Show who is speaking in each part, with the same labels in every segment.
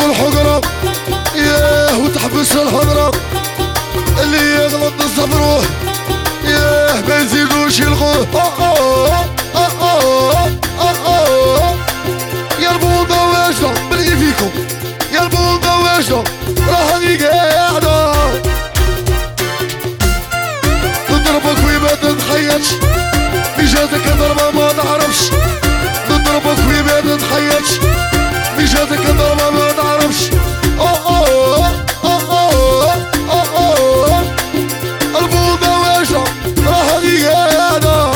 Speaker 1: والحقرة ياه وتحبس الهضرة، اللي يغلط نصبروه ياه ما يزيدوش يلغوه. يا البوضة واجدة بلقي فيكم، يا البوضة واجدة راها هذي قاعدة نضربك وما تتخيلش، في جاتك ضربة ما تعرفش، نضربك وما تتخيلش، في جاتك ضربة ما تعرفش. البوضة واجدة راها هذي قاعدة،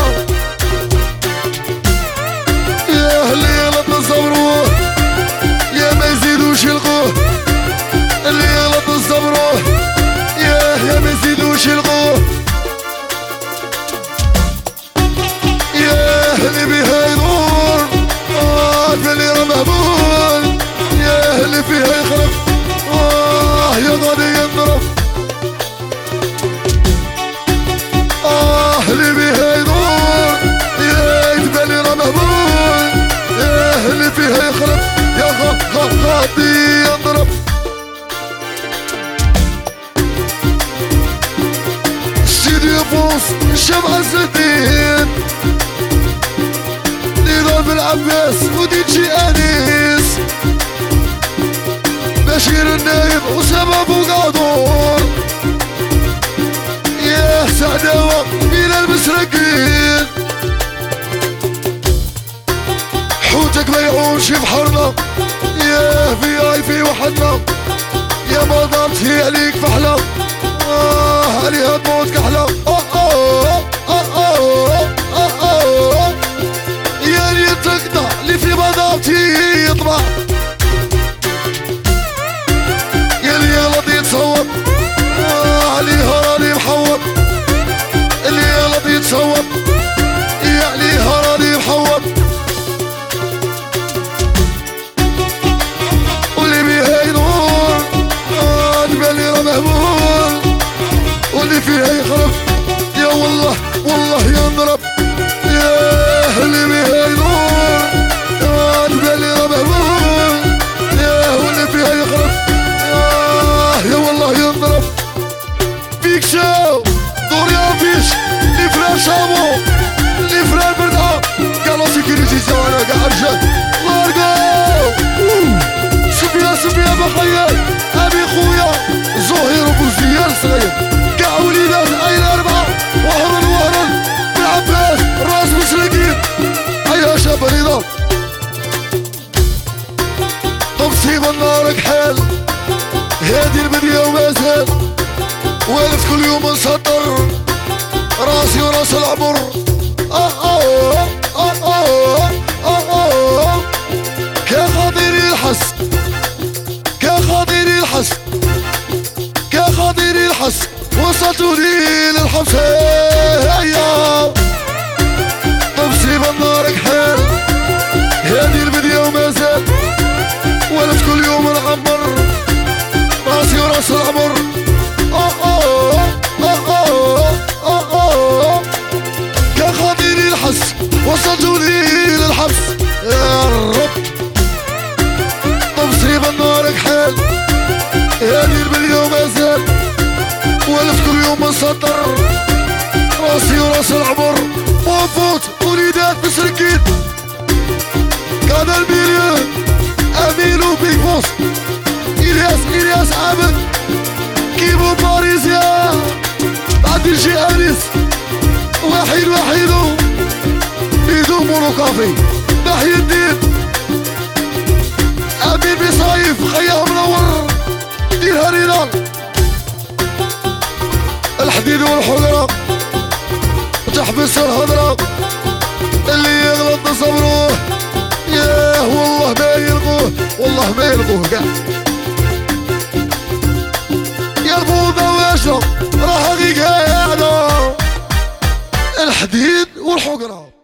Speaker 1: ياه اللي يغلط نصبروه يا ما يزيدوش يلقوه، اللي يغلط نصبروه ياه ما يزيدوش يلقوه. ياه اللي بيها يدور اللي راه مهبول، ياه اللي فيها يخرف يا غادي ينضرب، اللي بيها يدور يا يتبالي راه مهبول، ياه اللي فيها يخرف يا غادي ينضرب. سيدي يفوز شمعة الدين نضال بالعباس وديجي انيس، بشير النايب وسبب وقادور، ياه سعداوة بين المسرقين، حوتك ما يعوش بحرنا ياه في اي في وحدنا، يا ما ضربت هي عليك فحلة عليها تموت كحلة. يا اللي تقطع اللي في مضابتي يطبع، يا اللي يغلط يتصوب عليها راني محوط، اللي يغلط يتصوب يا عليها راني محوط، واللي بيها يدور تبالي راه مهبول، واللي فيها يخرف يا والله والله ينضرب، ياه اللي بيها يدور تبالي راه مهبول، ياه واللي فيها يخرف يا والله ينضرب. فيك شاو دور يا فيش لي فرار شامو لي فرار بردعة قالوا سيكيوريتي سوانا قاع رجال لارقو سفيا بخيال ابي خويا زهير وبوزيار صغير قاع وليدات اين اربعة وهرن بالعباس راس مسلقين هيا شاب رضا طبسيب النار كحال هادي البدية ومازال والف كل يوم نصدر راسي وراس العمر. كخطيري الحس كخطيري الحس كخطيري الحس وصلتوني للحبس هيا طبسي بالنار كحال هادي البدية ومازال والف كل يوم نعمر راسي وراس العمر. كخطيري الحس وصلتوني للحبس يا رب طبسي بالنار كحال هادي البدية ومازال والف كل يوم نصدر راسي وراس العمر وفوت وليدات مسرقين كان الميليون امين وبيك بوس الياس عابد كيبو باريزيا بعد الجي انيس وحيد بيدو مونوكافي محي الدين امين بصايف خيام منور ديرها رينا الحديد والحجرة وتحبس الهضرة، اللي يغلط نصبروه ياه والله ما يلقوه والله ما يلقوه قاع. يا البوضة واجدة راها غي قاعدة الحديد والحجرة.